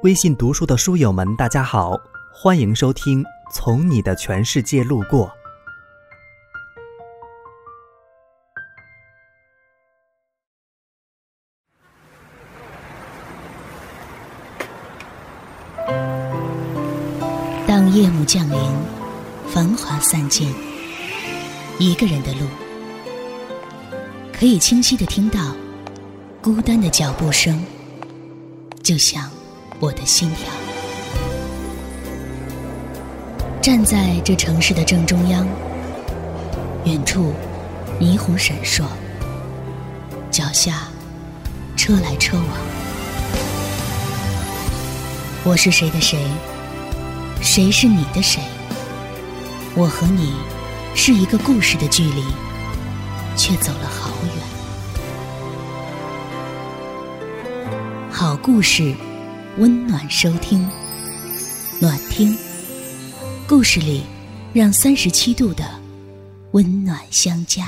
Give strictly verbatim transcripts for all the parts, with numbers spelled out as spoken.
微信读书的书友们大家好，欢迎收听从你的全世界路过。 当夜幕降临，繁华散尽，一个人的路，可以清晰地听到孤单的脚步声，就像我的心跳。站在这城市的正中央，远处霓虹闪烁，脚下车来车往。我是谁的谁，谁是你的谁？我和你是一个故事的距离，却走了好远。好故事，温暖收听，暖听故事里，让三十七度的温暖相加。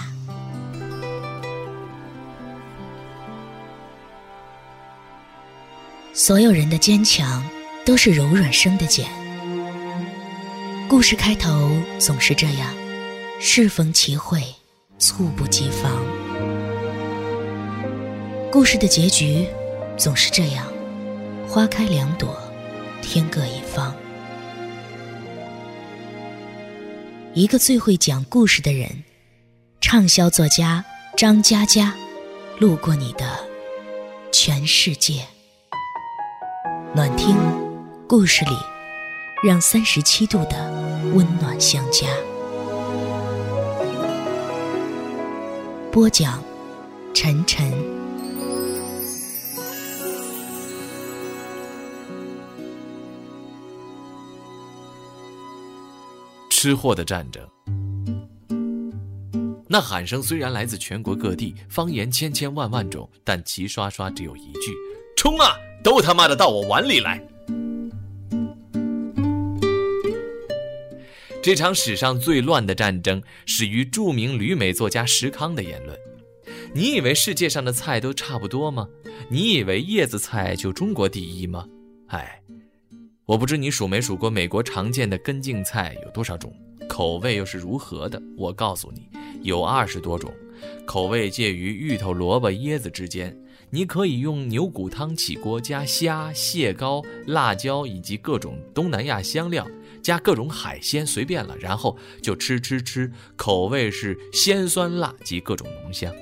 所有人的坚强都是柔软生的茧。故事开头总是这样，适逢其会，猝不及防。故事的结局总是这样，花开两朵，天各一方。一个最会讲故事的人，畅销作家张嘉佳，路过你的全世界。暖听故事里，让三十七度的温暖相加。播讲晨晨。 吃货的战争。那喊声虽然来自全国各地，方言千千万万种，但齐刷刷只有一句：冲啊，都他妈的到我碗里来。这场史上最乱的战争始于著名旅美作家石康的言论。你以为世界上的菜都差不多吗？你以为叶子菜就中国第一吗？哎，我不知你数没数过美国常见的根茎菜有多少种，口味又是如何的。我告诉你，有二十多种，口味介于芋头、萝卜、椰子之间。你可以用牛骨汤起锅，加虾、蟹膏、辣椒以及各种东南亚香料，加各种海鲜，随便了，然后就吃吃吃，口味是鲜酸辣及各种浓香。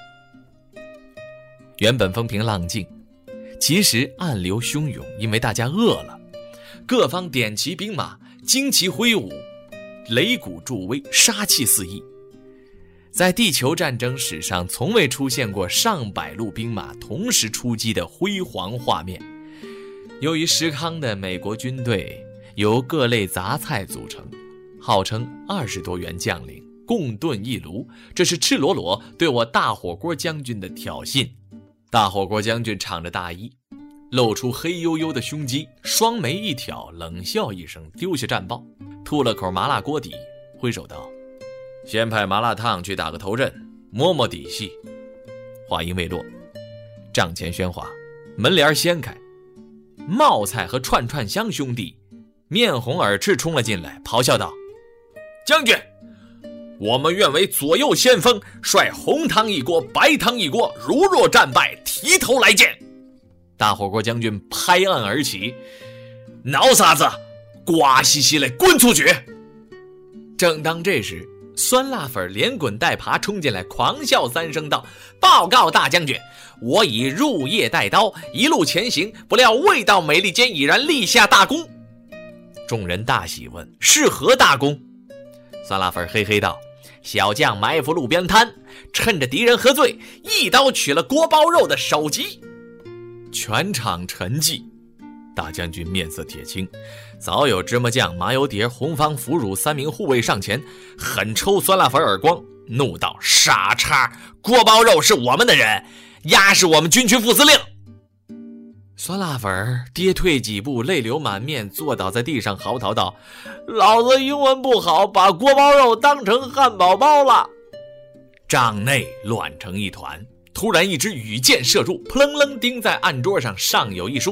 原本风平浪静，其实暗流汹涌，因为大家饿了。各方点齐兵马，旌旗挥舞，擂鼓助威，杀气四溢。在地球战争史上，从未出现过上百路兵马同时出击的辉煌画面。由于石康的美国军队由各类杂菜组成，号称二十多员将领共炖一炉，这是赤裸裸对我大火锅将军的挑衅。大火锅将军敞着大衣，露出黑黝黝的胸肌，双眉一挑，冷笑一声，丢下战报，吐了口麻辣锅底，挥手道：先派麻辣烫去打个头阵，摸摸底细。话音未落，帐前喧哗，门帘掀开，冒菜和串串香兄弟面红耳赤冲了进来，咆哮道：将军，我们愿为左右先锋，率红汤一锅，白汤一锅，如若战败，提头来见。大火锅将军拍案而起：挠啥子，瓜兮兮来滚出去！正当这时，酸辣粉连滚带爬冲进来，狂笑三声道：报告大将军，我已入夜带刀，一路前行，不料未到美利坚，已然立下大功。众人大喜，问是何大功？酸辣粉嘿嘿道：小将埋伏路边摊，趁着敌人喝醉，一刀取了锅包肉的首级。全场沉寂。大将军面色铁青，早有芝麻酱、麻油碟、红方腐乳三名护卫上前，狠抽酸辣粉耳光，怒道：傻叉，锅包肉是我们的人，鸭是我们军区副司令。酸辣粉跌退几步，泪流满面，坐倒在地上嚎啕道：老子英文不好，把锅包肉当成汉堡包了。帐内乱成一团，突然一支羽箭射入，扑棱棱钉在案桌上，上有一书：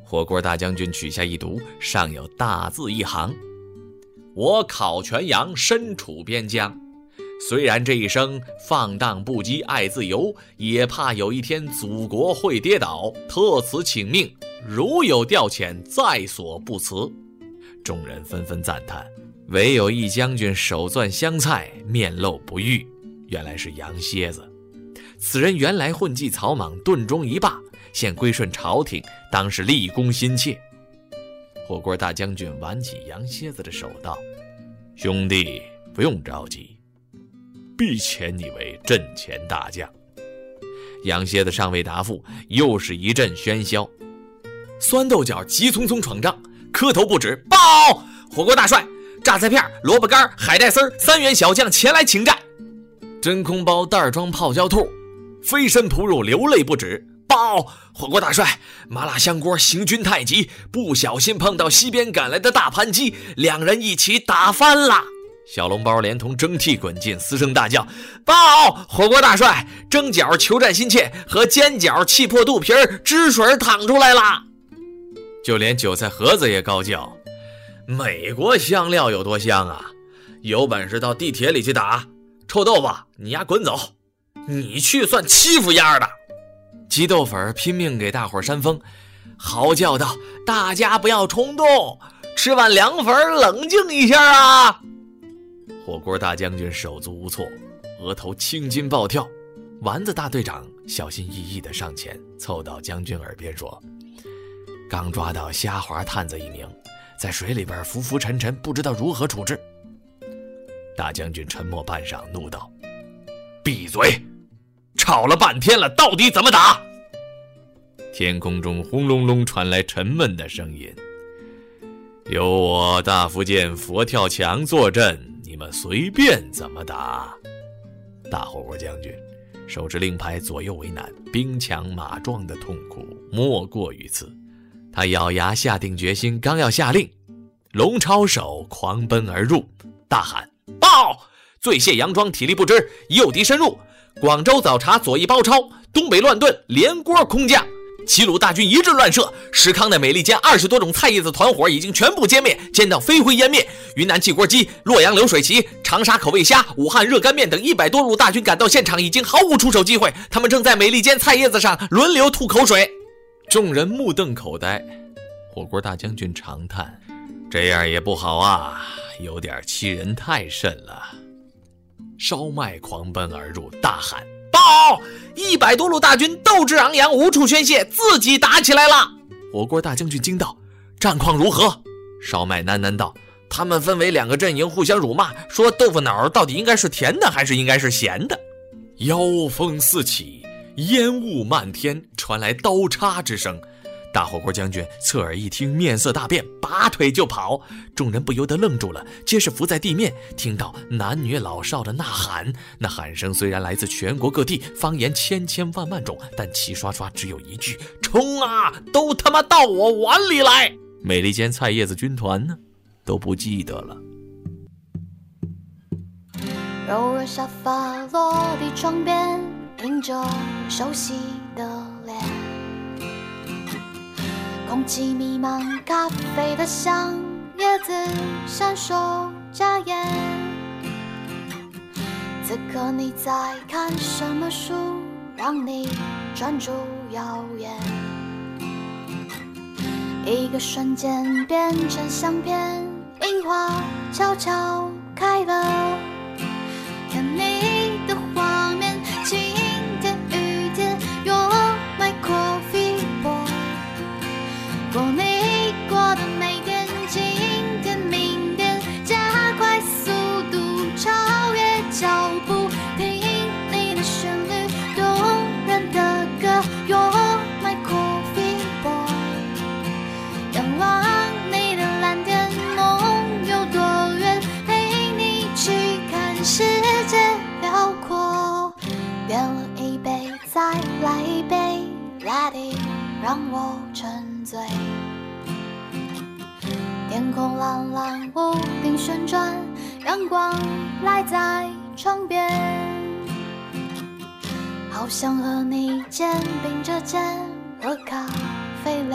火锅大将军取下一读，上有大字一行：我烤全羊身处边疆，虽然这一生放荡不羁爱自由，也怕有一天祖国会跌倒，特此请命，如有调遣，在所不辞。众人纷纷赞叹，唯有一将军手攥香菜，面露不悦，原来是杨蝎子。此人原来混迹草莽，顿中一霸，现归顺朝廷，当是立功心切。火锅大将军挽起杨蝎子的手道：兄弟不用着急，必遣你为阵前大将。杨蝎子尚未答复，又是一阵喧嚣。酸豆角急匆匆闯帐，磕头不止：报！火锅大帅，榨菜片、萝卜干、海带丝、三员小将前来请战。真空包袋装泡椒兔，飞身扑入，流泪不止。报！火锅大帅，麻辣香锅行军太急，不小心碰到西边赶来的大盘鸡，两人一起打翻了。小笼包连同蒸屉滚进，嘶声大叫：报！火锅大帅，蒸饺求战心切，和煎饺气破肚皮儿，汁水淌出来了。就连韭菜盒子也高叫：美国香料有多香啊，有本事到地铁里去打。臭豆腐，你丫滚走，你去算欺负丫的。鸡豆粉拼命给大伙扇风，嚎叫道：大家不要冲动，吃碗凉粉冷静一下啊。火锅大将军手足无措，额头青筋暴跳。丸子大队长小心翼翼地上前，凑到将军耳边说：刚抓到虾滑探子一名，在水里边浮浮沉沉，不知道如何处置。大将军沉默半晌，怒道：闭嘴，吵了半天了，到底怎么打？天空中轰隆隆传来沉闷的声音：有我大福建佛跳墙坐镇，你们随便怎么打。大火锅将军手持令牌，左右为难，兵强马壮的痛苦莫过于此。他咬牙下定决心，刚要下令，龙抄手狂奔而入，大喊：报！醉蟹佯装体力不支，诱敌深入，广州早茶左翼包抄，东北乱炖连锅空降。齐鲁大军一阵乱射，石康的美利坚二十多种菜叶子团伙已经全部歼灭，煎到飞灰烟灭。云南汽锅鸡、洛阳流水席、长沙口味虾、武汉热干面等一百多路大军赶到现场，已经毫无出手机会，他们正在美利坚菜叶子上轮流吐口水。众人目瞪口呆。火锅大将军长叹：这样也不好啊，有点欺人太甚了。烧麦狂奔而入，大喊：报！一百多路大军斗志昂扬，无处宣泄，自己打起来了。火锅大将军惊道：战况如何？烧麦喃喃道：他们分为两个阵营，互相辱骂，说豆腐脑到底应该是甜的还是应该是咸的。妖风四起，烟雾漫天，传来刀叉之声。大火锅将军侧耳一听，面色大变，拔腿就跑。众人不由得愣住了，皆是伏在地面，听到男女老少的呐喊。那喊声虽然来自全国各地，方言千千万万种，但齐刷刷只有一句：冲啊，都他妈到我碗里来！美利坚菜叶子军团呢，都不记得了。 柔软沙发落地窗边，映着熟悉的脸，空气弥漫咖啡的香，叶子闪烁扎眼。此刻你在看什么书，让你专注耀眼？一个瞬间变成相片，樱花悄悄开了，看你的画面，晴天雨天 You're my coffee boy， 过你过的每天，今天明天，加快速度，超越脚步，听你的旋律，动人的歌 You're my coffee boy， 仰望你的蓝天，梦有多远，陪你去看世界辽阔。点了一杯，再来一杯 Let it 让我沉醉。天空蓝蓝，屋顶旋转，阳光赖在窗边，好想和你肩并着肩，喝咖啡聊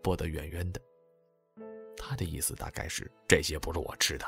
拨得远远的。他的意思大概是这些不是我吃的。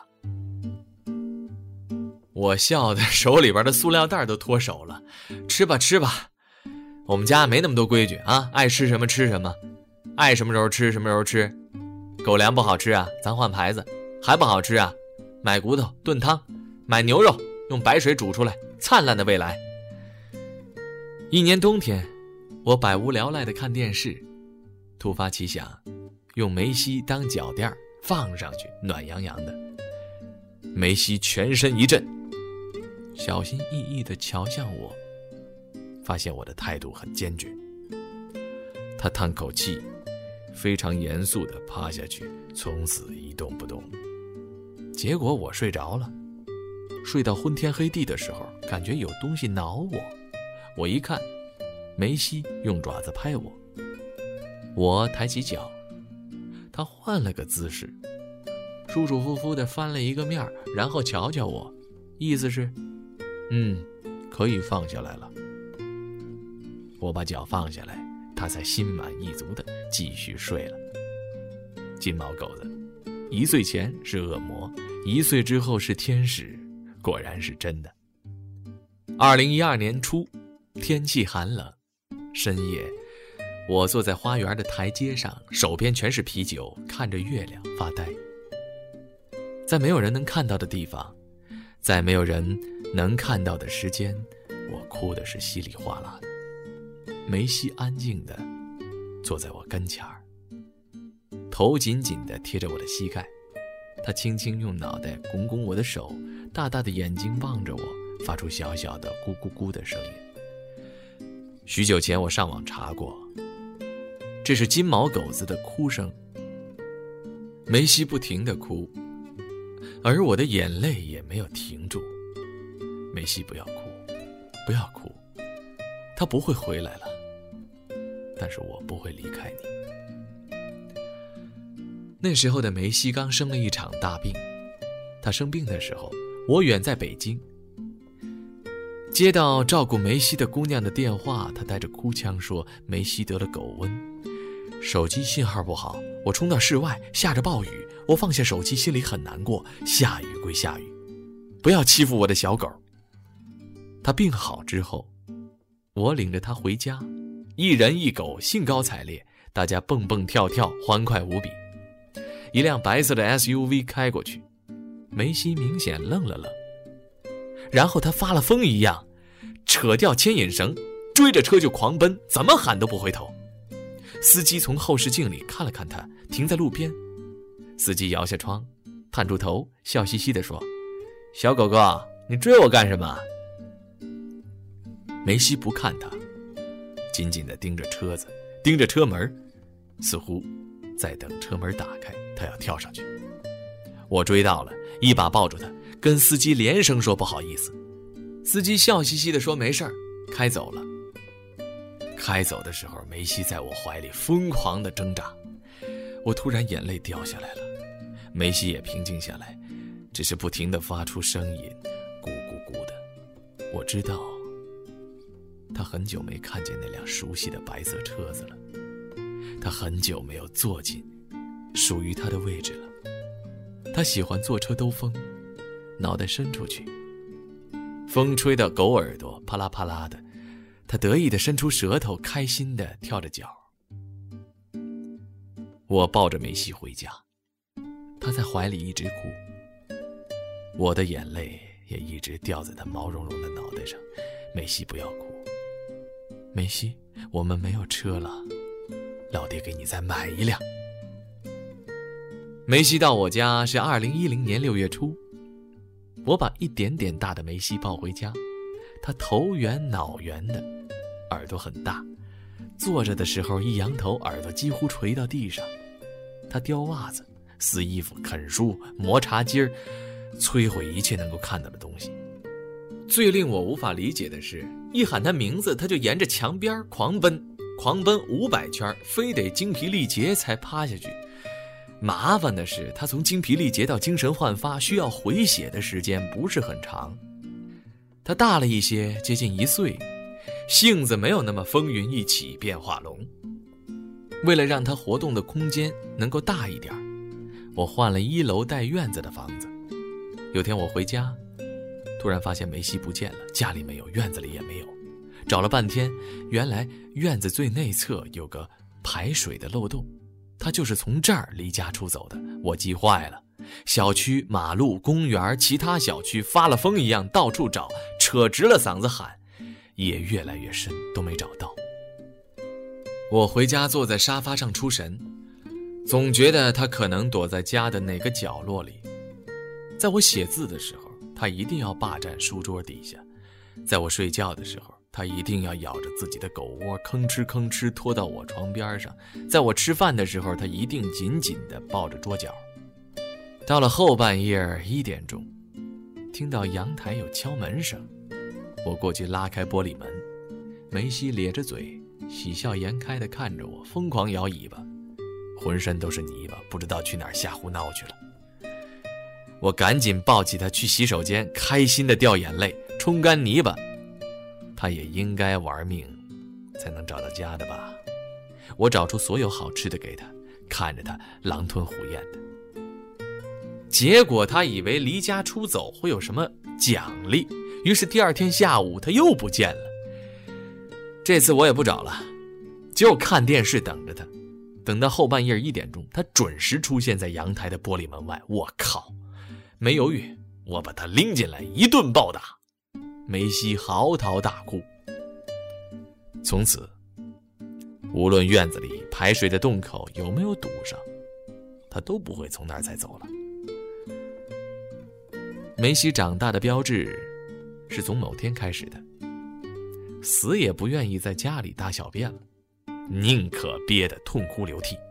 我笑得手里边的塑料袋都脱手了。吃吧吃吧，我们家没那么多规矩啊，爱吃什么吃什么，爱什么时候吃什么时候吃。狗粮不好吃啊，咱换牌子。还不好吃啊，买骨头炖汤，买牛肉用白水煮出来，灿烂的未来。一年冬天，我百无聊赖地看电视，突发奇想，用梅西当脚垫放上去，暖洋洋的。梅西全身一震，小心翼翼地瞧向我，发现我的态度很坚决。他叹口气，非常严肃地趴下去，从此一动不动。结果我睡着了，睡到昏天黑地的时候，感觉有东西挠我。我一看，梅西用爪子拍我。我抬起脚，他换了个姿势，舒舒服服地翻了一个面，然后瞧瞧我，意思是嗯，可以放下来了。我把脚放下来，他才心满意足地继续睡了。金毛狗子一岁前是恶魔，一岁之后是天使，果然是真的。二零一二年初，天气寒冷，深夜，我坐在花园的台阶上，手边全是啤酒，看着月亮发呆。在没有人能看到的地方，在没有人能看到的时间，我哭的是稀里哗啦的。梅西安静地坐在我跟前儿，头紧紧地贴着我的膝盖，他轻轻用脑袋拱拱我的手，大大的眼睛望着我，发出小小的咕咕咕的声音。许久前我上网查过，这是金毛狗子的哭声。梅西不停地哭，而我的眼泪也没有停住。梅西不要哭，不要哭，他不会回来了，但是我不会离开你。那时候的梅西刚生了一场大病，他生病的时候，我远在北京。接到照顾梅西的姑娘的电话，她带着哭腔说梅西得了狗瘟，手机信号不好，我冲到室外，下着暴雨，我放下手机，心里很难过。下雨归下雨，不要欺负我的小狗。他病好之后，我领着他回家，一人一狗兴高采烈，大家蹦蹦跳跳，欢快无比。一辆白色的 S U V 开过去，梅西明显愣了愣，然后他发了疯一样扯掉牵引绳，追着车就狂奔，怎么喊都不回头。司机从后视镜里看了看他，停在路边。司机摇下窗，探出头，笑嘻嘻地说：小狗狗，你追我干什么？梅西不看他，紧紧地盯着车子，盯着车门，似乎在等车门打开，他要跳上去。我追到了，一把抱住他，跟司机连声说不好意思。司机笑嘻嘻地说没事儿，开走了。开走的时候，梅西在我怀里疯狂地挣扎，我突然眼泪掉下来了。梅西也平静下来，只是不停地发出声音，咕咕咕的。我知道他很久没看见那辆熟悉的白色车子了，他很久没有坐进属于他的位置了。他喜欢坐车兜风，脑袋伸出去，风吹到狗耳朵啪啦啪啦的，他得意地伸出舌头，开心地跳着脚。我抱着梅西回家，他在怀里一直哭，我的眼泪也一直掉在他毛茸茸的脑袋上。梅西不要哭，梅西，我们没有车了，老爹给你再买一辆。梅西到我家是二零一零年六月初，我把一点点大的梅西抱回家，他头圆脑圆的，耳朵很大，坐着的时候一扬头，耳朵几乎垂到地上。他叼袜子、撕衣服、啃书、磨茶几儿，摧毁一切能够看到的东西。最令我无法理解的是，一喊他名字，他就沿着墙边狂奔，狂奔五百圈，非得精疲力竭才趴下去。麻烦的是，他从精疲力竭到精神焕发需要回血的时间不是很长。他大了一些，接近一岁，性子没有那么风云一起变化龙。 为了让他活动的空间能够大一点，我换了一楼带院子的房子。有天我回家，突然发现梅西不见了，家里没有，院子里也没有。找了半天，原来院子最内侧有个排水的漏洞，他就是从这儿离家出走的。我急坏了，小区、马路、公园，其他小区发了疯一样到处找，扯直了嗓子喊，夜越来越深，都没找到。我回家坐在沙发上出神，总觉得他可能躲在家的哪个角落里。在我写字的时候，他一定要霸占书桌底下；在我睡觉的时候，他一定要咬着自己的狗窝，吭哧吭哧拖到我床边上；在我吃饭的时候，他一定紧紧地抱着桌角。到了后半夜一点钟，听到阳台有敲门声，我过去拉开玻璃门，梅西咧着嘴，喜笑颜开地看着我，疯狂摇尾巴，浑身都是泥巴，不知道去哪儿瞎胡闹去了。我赶紧抱起他去洗手间，开心地掉眼泪，冲干泥巴。他也应该玩命才能找到家的吧。我找出所有好吃的给他，看着他狼吞虎咽的。结果他以为离家出走会有什么奖励，于是第二天下午他又不见了。这次我也不找了，就看电视等着他。等到后半夜一点钟，他准时出现在阳台的玻璃门外。我靠！没犹豫，我把他拎进来一顿暴打。梅西嚎啕大哭。从此，无论院子里排水的洞口有没有堵上，他都不会从那儿再走了。梅西长大的标志是从某天开始的，死也不愿意在家里大小便了，宁可憋得痛哭流涕。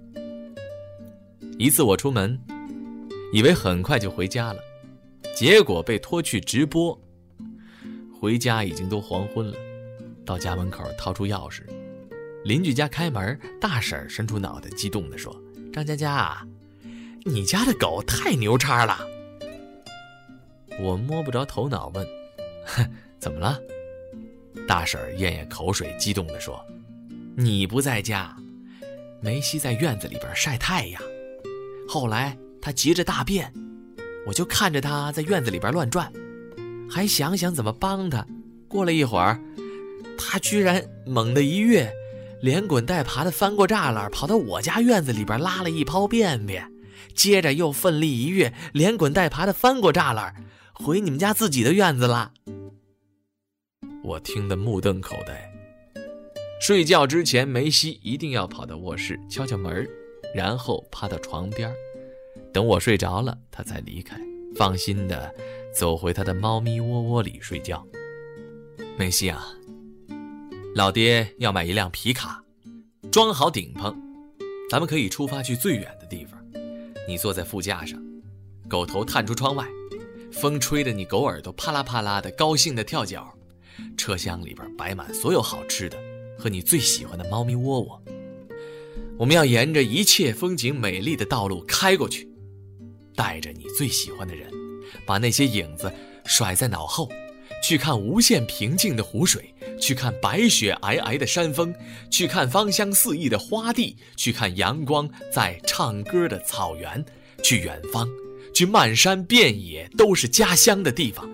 一次我出门，以为很快就回家了，结果被拖去直播。回家已经都黄昏了，到家门口掏出钥匙，邻居家开门，大婶伸出脑袋激动地说：“张佳佳，你家的狗太牛叉了。”我摸不着头脑问：“哼，怎么了？”大婶咽咽口水，激动地说：“你不在家，梅西在院子里边晒太阳，后来他急着大便，我就看着他在院子里边乱转，还想想怎么帮他。过了一会儿，他居然猛地一跃，连滚带爬的翻过栅栏，跑到我家院子里边拉了一泡便便，接着又奋力一跃，连滚带爬的翻过栅栏，回你们家自己的院子了。”我听得目瞪口呆。睡觉之前，梅西一定要跑到卧室敲敲门，然后趴到床边，等我睡着了，他才离开，放心地走回他的猫咪窝窝里睡觉。梅西啊，老爹要买一辆皮卡，装好顶棚，咱们可以出发去最远的地方。你坐在副驾上，狗头探出窗外，风吹着你狗耳朵啪啦啪啦的，高兴的跳脚。车厢里边摆满所有好吃的和你最喜欢的猫咪窝窝。我们要沿着一切风景美丽的道路开过去，带着你最喜欢的人，把那些影子甩在脑后，去看无限平静的湖水，去看白雪皑皑的山峰，去看芳香四溢的花地，去看阳光在唱歌的草原，去远方，去漫山遍野都是家乡的地方。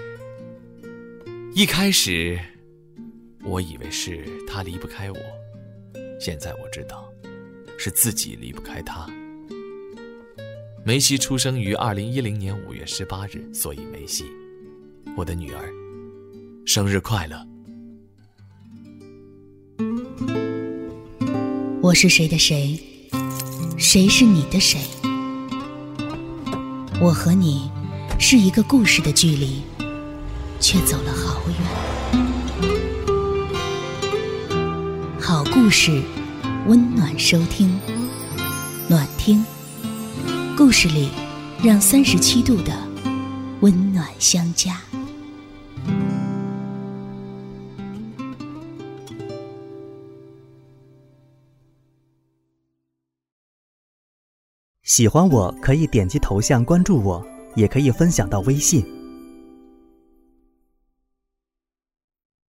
一开始我以为是他离不开我，现在我知道是自己离不开他。梅西出生于二零一零年五月十八日，所以梅西，我的女儿，生日快乐。 我是谁的谁，谁是你的谁？我和你是一个故事的距离，却走了好远。好故事，温暖收听，暖听，故事里让三十七度的温暖相加。 喜欢我可以点击头像关注我，也可以分享到微信。